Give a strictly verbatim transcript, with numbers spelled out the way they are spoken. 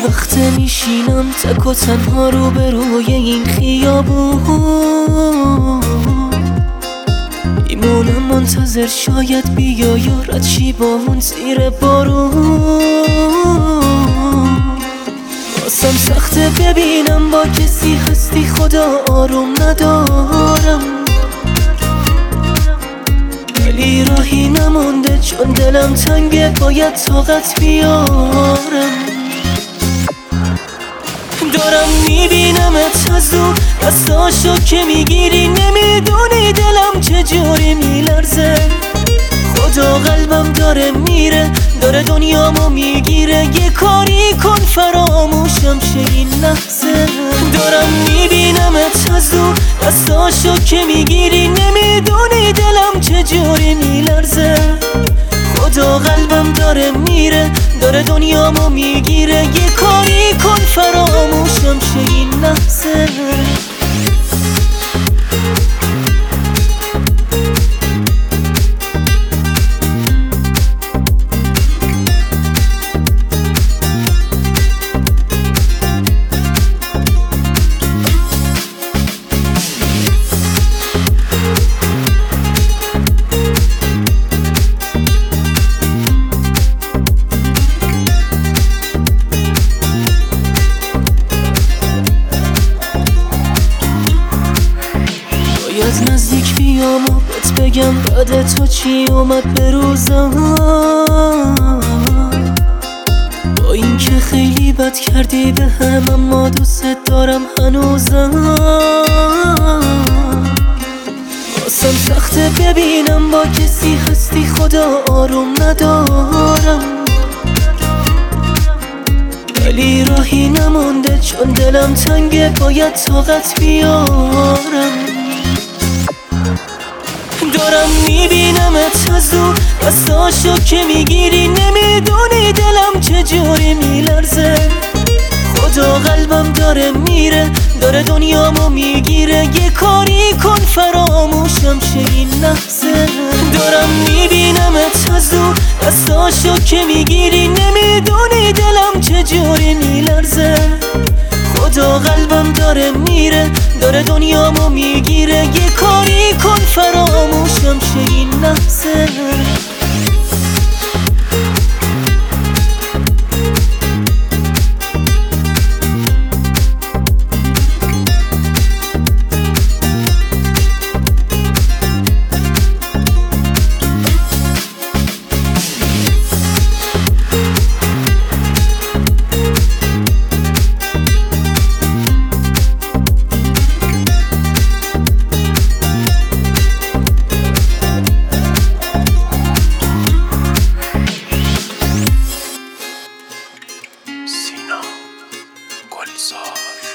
وقته میشینم تک و تنها رو به روی این خیابون، میمونم منتظر شاید بیا یارت چی با اون زیر بارون. واسم سخته ببینم با کسی هستی خدا آروم ندارم، ولی راهی نمونده چون دلم تنگه باید طاقت بیارم. دارم میبینمت از دور دستاشو که میگیری، نمیدونی دلم چجوری میلرزه. خدا قلبم داره میره داره دنیامو میگیره، یه کاری کن فراموشم شه این لحظه. دارم میبینمت از دور دستاشو که میگیری، نمیدونی دلم چجوری میلرزه. خدا قلبم داره میره داره دنیامو میگیره، یه کاری کن فراموشم شه این لحظه. از نزدیک بیام و بهت بگم بعد تو چی اومد به روزم، با این که خیلی بد کردی به هم اما دوست دارم هنوزم. واسم سخته ببینم با کسی هستی خدا آروم ندارم، ولی راهی نمونده چون دلم تنگه باید طاقت بیارم. دارم میبینمت از دور دستاشو که میگیری، نمیدونی دلم چجوری میلرزه. خدا قلبم داره میره داره دنیامو میگیره، یه کاری کن فراموشم شه این لحظه. دارم میبینمت از دور دستاشو که میگیری، نمیدونی دلم چجوری میلرزه. خدا قلبم داره میره داره دنیامو میگیره، یه کاری کن فراموشم شه این لحظه. گلزار